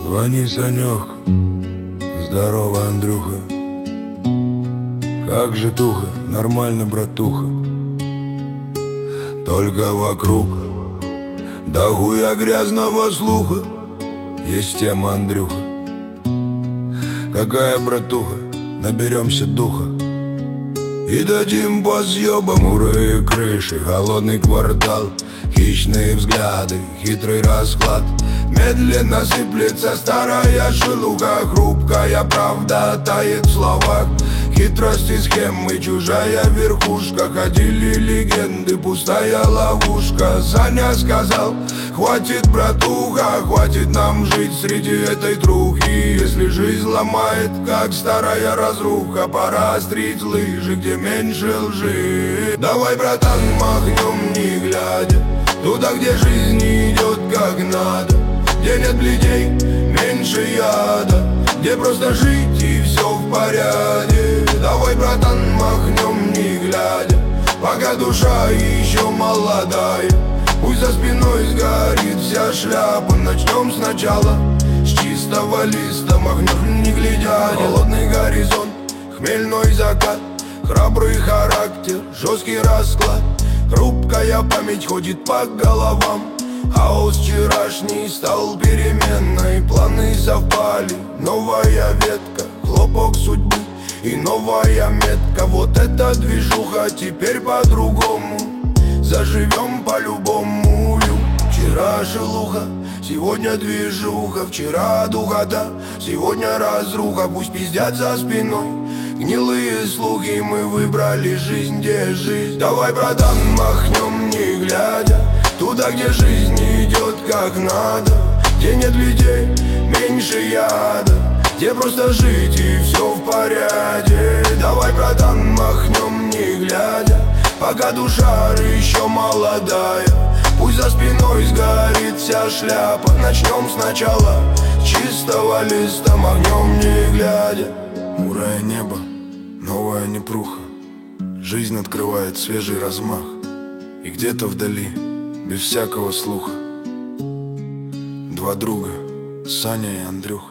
Звони, Санек. Здорово, Андрюха. Как же туха, нормально, братуха. Только вокруг да хуя грязного слуха. Есть тема, Андрюха. Какая, братуха, наберемся духа и дадим по съебам. Мурые крыши, холодный квартал, хищные взгляды, хитрый расклад. Медленно сыплется старая шелуха, хрупкая правда тает в словах. Хитрости, схемы, чужая верхушка. Ходили легенды, пустая ловушка. Саня сказал: хватит, братуха, хватит нам жить среди этой трухи. Если жизнь ломает, как старая разруха, пора острить лыжи, где меньше лжи. Давай, братан, махнем не глядя туда, где жизнь идет как надо, где нет бледей, меньше яда, где просто жить и все в порядке. Давай, братан, махнем не глядя, пока душа еще молодая. Пусть за спиной сгорит вся шляпа. Начнем сначала с чистого листа, махнем не глядя. Холодный горизонт, хмельной закат, храбрый характер, жесткий расклад. Хрупкая память ходит по головам. Хаос вчерашний стал переменной. Планы совпали, новая ветка, хлопок судьбы и новая метка. Вот эта движуха, теперь по-другому заживем по-любому. Вчера шелуха, сегодня движуха. Вчера духота, сегодня разруха. Пусть пиздят за спиной гнилые слухи, мы выбрали жизнь, где жизнь. Давай, братан, махнем не глядя туда, где жизнь идет как надо, где нет людей, меньше яда, где просто жить и все в порядке. Давай, братан, махнем не глядя, пока душа еще молодая. Пусть за спиной сгорит вся шляпа. Начнем сначала с чистого листа, махнем не глядя. Мурое небо, новая непруха. Жизнь открывает свежий размах. И где-то вдали, без всякого слуха, два друга, Саня и Андрюха.